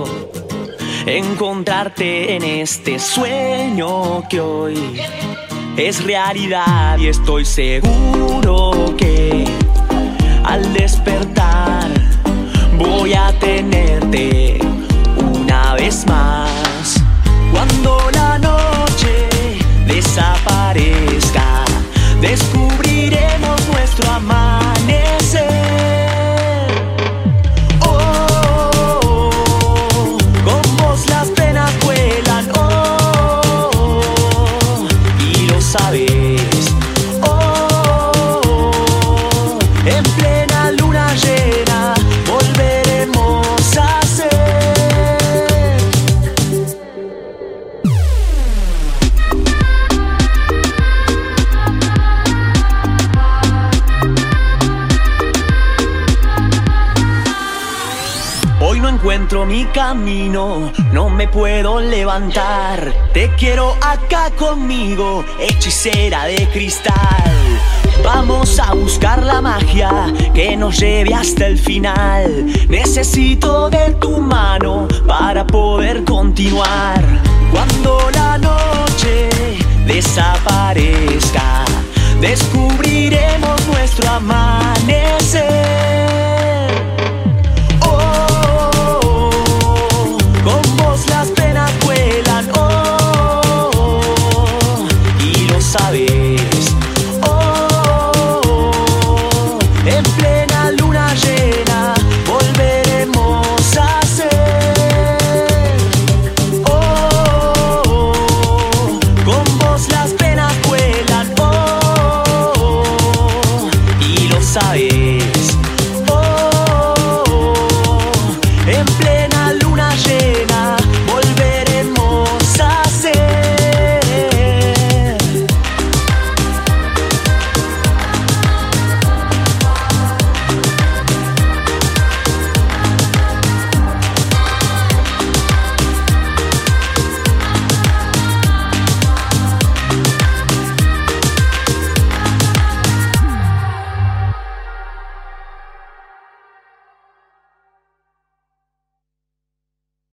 encontrarte en este sueño que hoy es realidad. Y estoy seguro que al despertar voy a tenerte una vez más. Cuando la noche desaparezca, descubriremos nuestro amanecer. Oh, con vos las penas vuelan, oh, y lo sabes. Oh, en plena luna llena volveremos a ser. Hoy no encuentro mi camino, no me puedo levantar. Te quiero acá conmigo, hechicera de cristal. Vamos a buscar la magia que nos lleve hasta el final. Necesito de tu mano para poder continuar. Cuando la noche desaparezca, descubriremos nuestro amanecer. Con vos las penas vuelan, oh, y lo sabes. Oh, en plena luna llena volveremos a ser. Oh, con vos las penas vuelan, oh, y lo sabes. Oh, en plena luna llena